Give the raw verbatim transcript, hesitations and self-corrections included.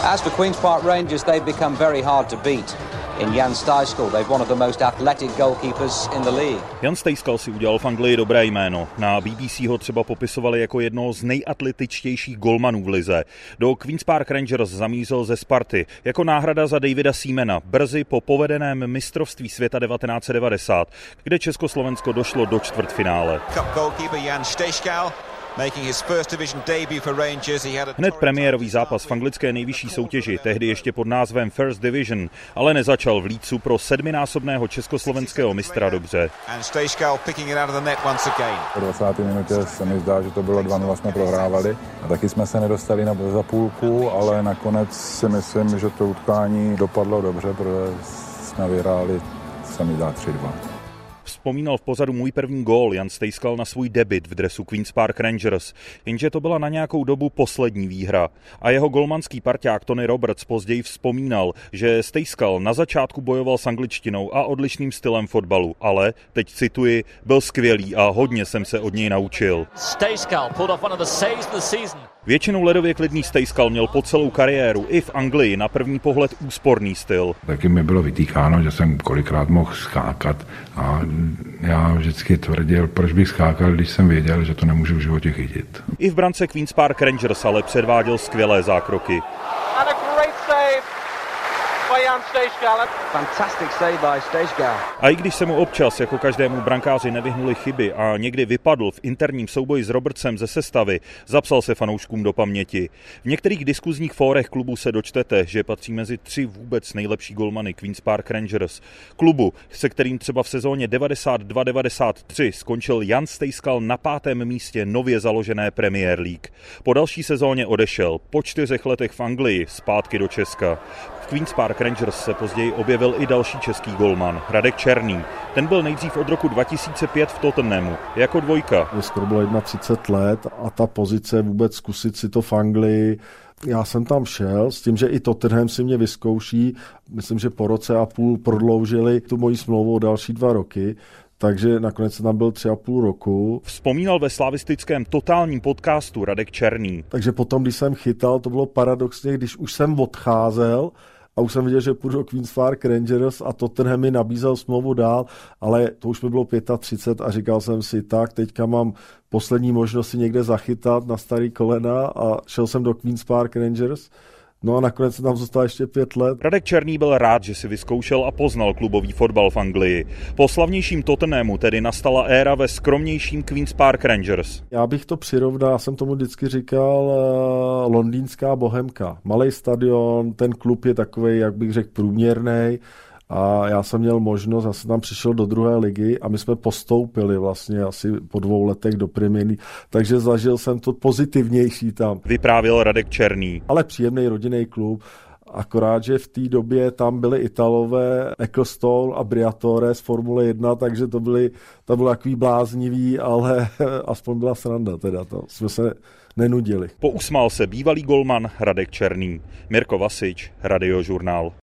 As for Queen's Park Rangers, they've become very hard to beat. In Jan Stejskal, they're one of the most athletic goalkeepers in the league. Jan Stejskal si udělal v Anglii dobré jméno. Na B B C ho třeba popisovali jako jednoho z nejatletičtějších golmanů v lize. Do Queen's Park Rangers zamířil ze Sparty jako náhrada za Davida Seamana brzy po povedeném mistrovství světa devatenáct set devadesát, kde Československo došlo do čtvrtfinále. Cup goalkeeper Jan Stejskal. Hned premiérový zápas v anglické nejvyšší soutěži, tehdy ještě pod názvem First Division, ale nezačal v Leedsu pro sedminásobného československého mistra dobře. Po dvacáté minutě se mi zdá, že to bylo dva nula, jsme prohrávali a taky jsme se nedostali na za půlku, ale nakonec si myslím, že to utkání dopadlo dobře, protože jsme vyhráli, se mi zdá tři dva. Vzpomínal v pořadu Můj první gól Jan Stejskal na svůj debut v dresu Queen's Park Rangers, jenže to byla na nějakou dobu poslední výhra. A jeho golmanský parťák Tony Roberts později vzpomínal, že Stejskal na začátku bojoval s angličtinou a odlišným stylem fotbalu, ale, teď cituji, byl skvělý a hodně jsem se od něj naučil. Většinou ledově klidný Stejskal měl po celou kariéru i v Anglii na první pohled úsporný styl. Taky mi bylo vytýkáno, že jsem kolikrát mohl skákat a já vždycky tvrdil, proč bych skákal, když jsem věděl, že to nemůžu v životě chytit. I v brance Queen's Park Rangers ale předváděl skvělé zákroky. A i když se mu občas jako každému brankáři nevyhnuly chyby a někdy vypadl v interním souboji s Robertsem ze sestavy, zapsal se fanouškům do paměti. V některých diskuzních fórech klubu se dočtete, že patří mezi tři vůbec nejlepší golmany Queen's Park Rangers. Klubu, se kterým třeba v sezóně devadesát dva devadesát tři skončil Jan Stejskal na pátém místě nově založené Premier League. Po další sezóně odešel, po čtyřech letech v Anglii, zpátky do Česka. V Queen's Park Rangers se později objevil i další český golman, Radek Černý. Ten byl nejdřív od roku dva tisíce pět v Tottenhamu, jako dvojka. Je skoro bylo třicet jedna let a ta pozice vůbec zkusit si to v Anglii. Já jsem tam šel s tím, že i Tottenham si mě vyzkouší. Myslím, že po roce a půl prodloužili tu moji smlouvu o další dva roky. Takže nakonec jsem tam byl tři a půl roku. Vzpomínal ve slavistickém totálním podcastu Radek Černý. Takže potom, když jsem chytal, to bylo paradoxně, když už jsem odcházel a už jsem viděl, že půjdu do Queen's Park Rangers a Tottenham mi nabízel smlouvu dál, ale to už mi bylo třicet pět a říkal jsem si, tak teďka mám poslední možnost si někde zachytat na starý kolena a šel jsem do Queen's Park Rangers. No a nakonec jsem tam zůstal ještě pět let. Radek Černý byl rád, že si vyzkoušel a poznal klubový fotbal v Anglii. Po slavnějším Tottenhamu tedy nastala éra ve skromnějším Queen's Park Rangers. Já bych to přirovnal, já jsem tomu vždycky říkal, uh, londýnská bohemka. Malej stadion, ten klub je takovej, jak bych řekl, průměrnej. A já jsem měl možnost, já jsem tam přišel do druhé ligy a my jsme postoupili vlastně asi po dvou letech do Premier League, takže zažil jsem to pozitivnější tam. Vyprávěl Radek Černý. Ale příjemný rodinný klub, akorát, že v té době tam byli Italové, Ecclestone a Briatore z Formule jedna, takže to byly, to bylo takový bláznivý, ale aspoň byla sranda teda, to jsme se nenudili. Pousmál se bývalý golman Radek Černý. Mirko Vasič, Radiožurnál.